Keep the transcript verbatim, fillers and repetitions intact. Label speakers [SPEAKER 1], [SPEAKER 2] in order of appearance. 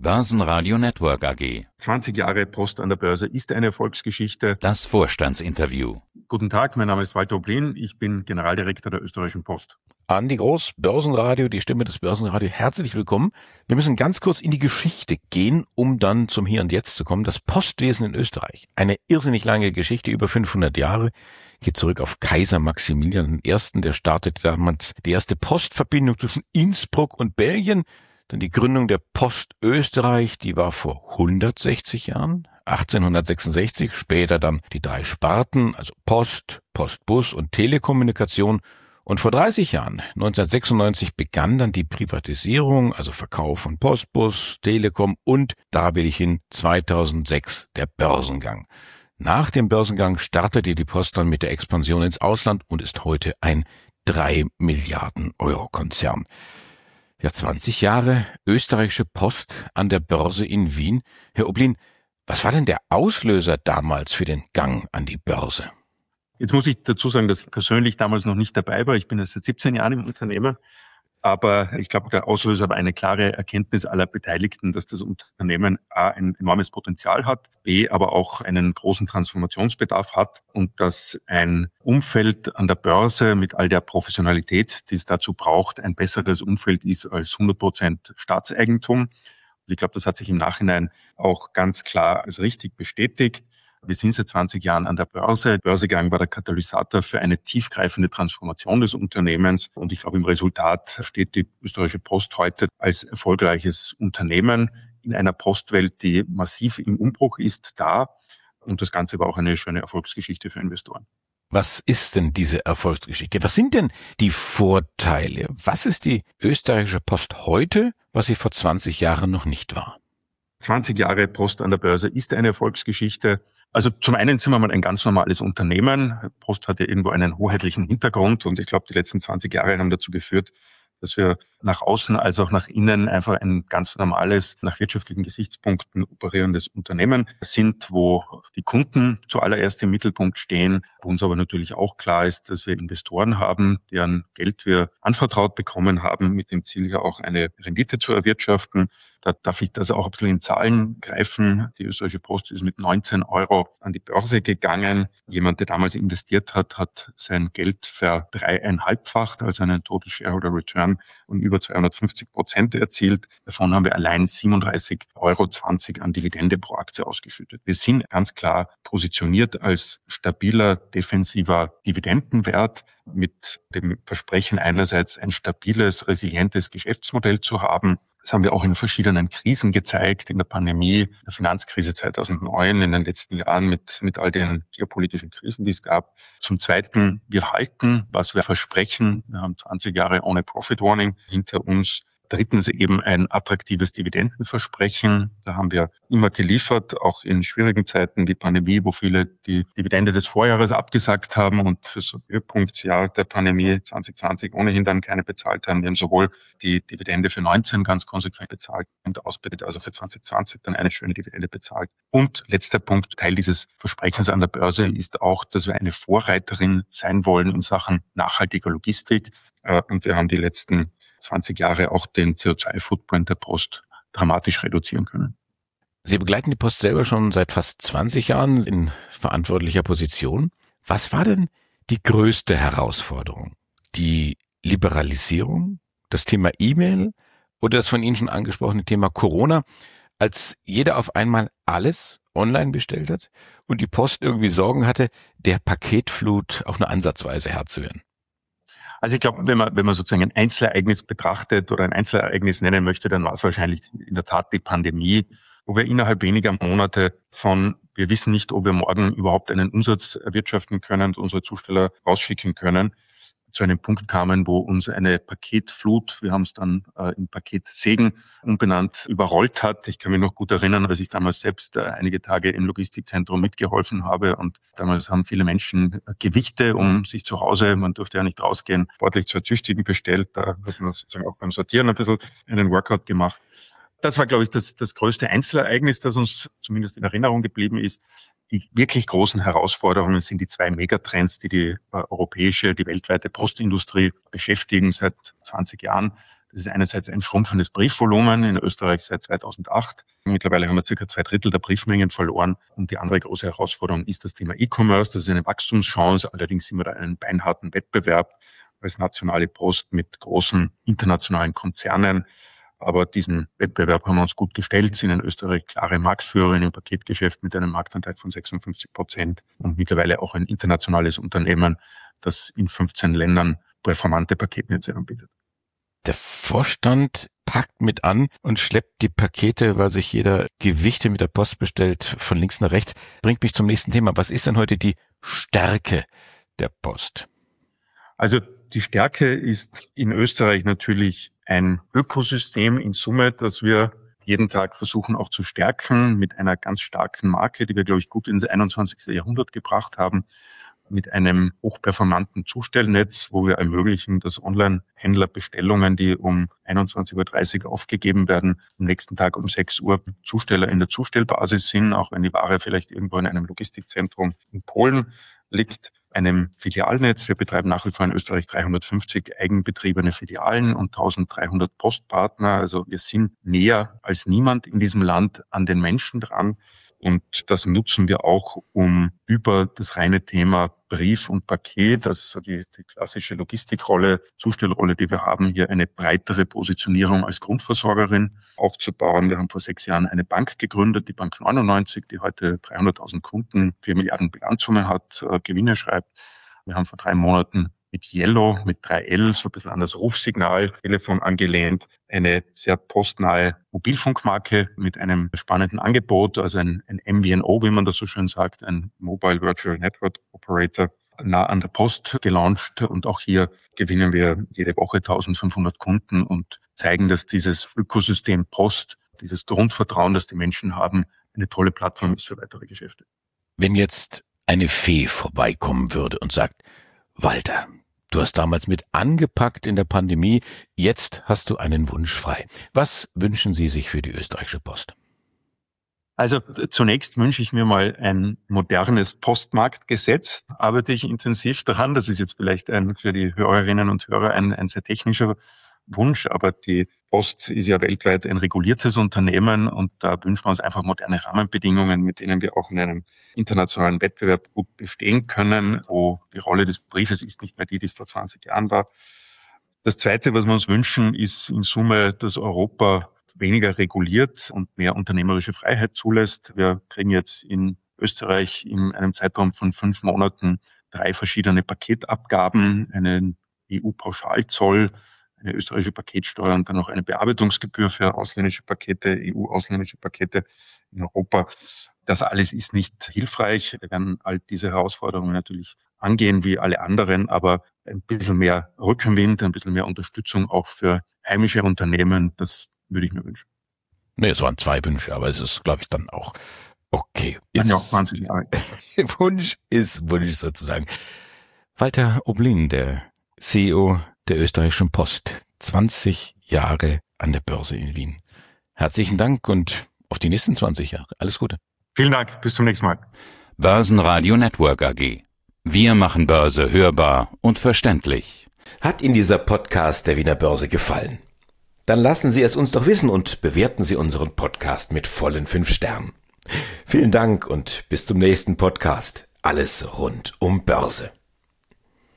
[SPEAKER 1] Börsenradio Network A G.
[SPEAKER 2] zwanzig Jahre Post an der Börse ist eine Erfolgsgeschichte.
[SPEAKER 1] Das Vorstandsinterview.
[SPEAKER 2] Guten Tag, mein Name ist Walter Oblin, ich bin Generaldirektor der Österreichischen Post.
[SPEAKER 3] Andi Groß, Börsenradio, die Stimme des Börsenradio. Herzlich willkommen. Wir müssen ganz kurz in die Geschichte gehen, um dann zum Hier und Jetzt zu kommen. Das Postwesen in Österreich. Eine irrsinnig lange Geschichte, über fünfhundert Jahre. Geht zurück auf Kaiser Maximilian I. Der startete damals die erste Postverbindung zwischen Innsbruck und Belgien. Dann die Gründung der Post Österreich, die war vor hundertsechzig Jahren, achtzehnhundertsechsundsechzig. Später dann die drei Sparten, also Post, Postbus und Telekommunikation. Und vor dreißig Jahren, neunzehnhundertsechsundneunzig, begann dann die Privatisierung, also Verkauf von Postbus, Telekom und, da will ich hin, zweitausendsechs der Börsengang. Nach dem Börsengang startete die Post dann mit der Expansion ins Ausland und ist heute ein drei Milliarden Euro Konzern. Ja, zwanzig Jahre österreichische Post an der Börse in Wien. Herr Oblin, was war denn der Auslöser damals für den Gang an die Börse?
[SPEAKER 2] Jetzt muss ich dazu sagen, dass ich persönlich damals noch nicht dabei war. Ich bin erst seit siebzehn Jahren im Unternehmen. Aber ich glaube, der Auslöser war eine klare Erkenntnis aller Beteiligten, dass das Unternehmen A, ein enormes Potenzial hat, B, aber auch einen großen Transformationsbedarf hat und dass ein Umfeld an der Börse mit all der Professionalität, die es dazu braucht, ein besseres Umfeld ist als hundert Prozent Staatseigentum. Und ich glaube, das hat sich im Nachhinein auch ganz klar als richtig bestätigt. Wir sind seit zwanzig Jahren an der Börse. Der Börsegang war der Katalysator für eine tiefgreifende Transformation des Unternehmens. Und ich glaube, im Resultat steht die österreichische Post heute als erfolgreiches Unternehmen in einer Postwelt, die massiv im Umbruch ist, da. Und das Ganze war auch eine schöne Erfolgsgeschichte für Investoren.
[SPEAKER 3] Was ist denn diese Erfolgsgeschichte? Was sind denn die Vorteile? Was ist die österreichische Post heute, was sie vor zwanzig Jahren noch nicht war?
[SPEAKER 2] zwanzig Jahre Post an der Börse ist eine Erfolgsgeschichte. Also zum einen sind wir mal ein ganz normales Unternehmen. Post hat ja irgendwo einen hoheitlichen Hintergrund und ich glaube, die letzten zwanzig Jahre haben dazu geführt, dass wir nach außen als auch nach innen einfach ein ganz normales, nach wirtschaftlichen Gesichtspunkten operierendes Unternehmen sind, wo die Kunden zuallererst im Mittelpunkt stehen, wo uns aber natürlich auch klar ist, dass wir Investoren haben, deren Geld wir anvertraut bekommen haben, mit dem Ziel ja auch eine Rendite zu erwirtschaften. Da darf ich das auch ein bisschen in Zahlen greifen. Die österreichische Post ist mit neunzehn Euro an die Börse gegangen. Jemand, der damals investiert hat, hat sein Geld verdreieinhalbfacht, also einen Total Shareholder Return und über zweihundertfünfzig Prozent erzielt. Davon haben wir allein siebenunddreißig Euro zwanzig an Dividende pro Aktie ausgeschüttet. Wir sind ganz klar positioniert als stabiler, defensiver Dividendenwert mit dem Versprechen einerseits ein stabiles, resilientes Geschäftsmodell zu haben. Das haben wir auch in verschiedenen Krisen gezeigt, in der Pandemie, der Finanzkrise zweitausendneun, in den letzten Jahren mit, mit all den geopolitischen Krisen, die es gab. Zum Zweiten, wir halten, was wir versprechen. Wir haben zwanzig Jahre ohne Profit Warning hinter uns. Drittens eben ein attraktives Dividendenversprechen. Da haben wir immer geliefert, auch in schwierigen Zeiten wie Pandemie, wo viele die Dividende des Vorjahres abgesagt haben und für das Höhepunktsjahr der Pandemie zwanzig zwanzig ohnehin dann keine bezahlt haben. Wir haben sowohl die Dividende für neunzehn ganz konsequent bezahlt und ausbettet, also für zwanzig zwanzig dann eine schöne Dividende bezahlt. Und letzter Punkt, Teil dieses Versprechens an der Börse ist auch, dass wir eine Vorreiterin sein wollen in Sachen nachhaltiger Logistik. Und wir haben die letzten zwanzig Jahre auch den C O zwei Footprint der Post dramatisch reduzieren können.
[SPEAKER 3] Sie begleiten die Post selber schon seit fast zwanzig Jahren in verantwortlicher Position. Was war denn die größte Herausforderung? Die Liberalisierung, das Thema E-Mail oder das von Ihnen schon angesprochene Thema Corona, als jeder auf einmal alles online bestellt hat und die Post irgendwie Sorgen hatte, der Paketflut auch nur ansatzweise Herr zu werden?
[SPEAKER 2] Also ich glaube, wenn man, wenn man sozusagen ein Einzelereignis betrachtet oder ein Einzelereignis nennen möchte, dann war es wahrscheinlich in der Tat die Pandemie, wo wir innerhalb weniger Monate von, wir wissen nicht, ob wir morgen überhaupt einen Umsatz erwirtschaften können und unsere Zusteller rausschicken können, zu einem Punkt kamen, wo uns eine Paketflut, wir haben es dann äh, in Paketsegen umbenannt, überrollt hat. Ich kann mich noch gut erinnern, als ich damals selbst äh, einige Tage im Logistikzentrum mitgeholfen habe und damals haben viele Menschen äh, Gewichte, um sich zu Hause, man durfte ja nicht rausgehen, sportlich zu ertüchtigen bestellt. Da hat man sozusagen auch beim Sortieren ein bisschen einen Workout gemacht. Das war, glaube ich, das, das größte Einzelereignis, das uns zumindest in Erinnerung geblieben ist. Die wirklich großen Herausforderungen sind die zwei Megatrends, die die äh, europäische, die weltweite Postindustrie beschäftigen seit zwanzig Jahren. Das ist einerseits ein schrumpfendes Briefvolumen in Österreich seit zweitausendacht. Mittlerweile haben wir circa zwei Drittel der Briefmengen verloren. Und die andere große Herausforderung ist das Thema E-Commerce. Das ist eine Wachstumschance. Allerdings sind wir da in einem beinharten Wettbewerb als nationale Post mit großen internationalen Konzernen. Aber diesen Wettbewerb haben wir uns gut gestellt, sind in Österreich klare Marktführer im Paketgeschäft mit einem Marktanteil von sechsundfünfzig Prozent und mittlerweile auch ein internationales Unternehmen, das in fünfzehn Ländern performante Paketnetze anbietet.
[SPEAKER 3] Der Vorstand packt mit an und schleppt die Pakete, weil sich jeder Gewichte mit der Post bestellt, von links nach rechts. Bringt mich zum nächsten Thema. Was ist denn heute die Stärke der Post?
[SPEAKER 2] Also die Stärke ist in Österreich natürlich ein Ökosystem in Summe, das wir jeden Tag versuchen auch zu stärken mit einer ganz starken Marke, die wir, glaube ich, gut ins einundzwanzigste Jahrhundert gebracht haben, mit einem hochperformanten Zustellnetz, wo wir ermöglichen, dass Online-Händler Bestellungen, die um einundzwanzig Uhr dreißig aufgegeben werden, am nächsten Tag um sechs Uhr Zusteller in der Zustellbasis sind, auch wenn die Ware vielleicht irgendwo in einem Logistikzentrum in Polen liegt. Einem Filialnetz. Wir betreiben nach wie vor in Österreich dreihundertfünfzig eigenbetriebene Filialen und eintausenddreihundert Postpartner. Also wir sind näher als niemand in diesem Land an den Menschen dran. Und das nutzen wir auch, um über das reine Thema Brief und Paket, das ist so die, die klassische Logistikrolle, Zustellrolle, die wir haben, hier eine breitere Positionierung als Grundversorgerin aufzubauen. Wir haben vor sechs Jahren eine Bank gegründet, die Bank neunundneunzig, die heute dreihunderttausend Kunden, vier Milliarden Bilanzsumme hat, äh, Gewinne schreibt. Wir haben vor drei Monaten mit Yellow, mit drei L, so ein bisschen an das Rufsignal, Telefon angelehnt, eine sehr postnahe Mobilfunkmarke mit einem spannenden Angebot, also ein, ein M V N O, wie man das so schön sagt, ein Mobile Virtual Network Operator, nah an der Post gelauncht. Und auch hier gewinnen wir jede Woche eintausendfünfhundert Kunden und zeigen, dass dieses Ökosystem Post, dieses Grundvertrauen, das die Menschen haben, eine tolle Plattform ist für weitere Geschäfte.
[SPEAKER 3] Wenn jetzt eine Fee vorbeikommen würde und sagt, Walter, du hast damals mit angepackt in der Pandemie, jetzt hast du einen Wunsch frei. Was wünschen Sie sich für die österreichische Post?
[SPEAKER 2] Also zunächst wünsche ich mir mal ein modernes Postmarktgesetz. Arbeite ich intensiv daran. Das ist jetzt vielleicht ein, für die Hörerinnen und Hörer ein, ein sehr technischer Wunsch, aber die Post ist ja weltweit ein reguliertes Unternehmen und da wünschen wir uns einfach moderne Rahmenbedingungen, mit denen wir auch in einem internationalen Wettbewerb gut bestehen können, wo die Rolle des Briefes ist nicht mehr die, die es vor zwanzig Jahren war. Das Zweite, was wir uns wünschen, ist in Summe, dass Europa weniger reguliert und mehr unternehmerische Freiheit zulässt. Wir kriegen jetzt in Österreich in einem Zeitraum von fünf Monaten drei verschiedene Paketabgaben, einen E U-Pauschalzoll, eine österreichische Paketsteuer und dann noch eine Bearbeitungsgebühr für ausländische Pakete, E U-ausländische Pakete in Europa. Das alles ist nicht hilfreich. Wir werden all diese Herausforderungen natürlich angehen wie alle anderen, aber ein bisschen mehr Rückenwind, ein bisschen mehr Unterstützung auch für heimische Unternehmen, das würde ich mir wünschen.
[SPEAKER 3] Nee, es waren zwei Wünsche, aber es ist, glaube ich, dann auch okay.
[SPEAKER 2] Ja, auch Wahnsinn. Ja.
[SPEAKER 3] Wunsch ist Wunsch sozusagen. Walter Oblin, der C E O der österreichischen Post, zwanzig Jahre an der Börse in Wien. Herzlichen Dank und auf die nächsten zwanzig Jahre. Alles Gute.
[SPEAKER 2] Vielen Dank. Bis zum nächsten Mal.
[SPEAKER 1] Börsenradio Network A G. Wir machen Börse hörbar und verständlich.
[SPEAKER 4] Hat Ihnen dieser Podcast der Wiener Börse gefallen? Dann lassen Sie es uns doch wissen und bewerten Sie unseren Podcast mit vollen fünf Sternen. Vielen Dank und bis zum nächsten Podcast. Alles rund um Börse.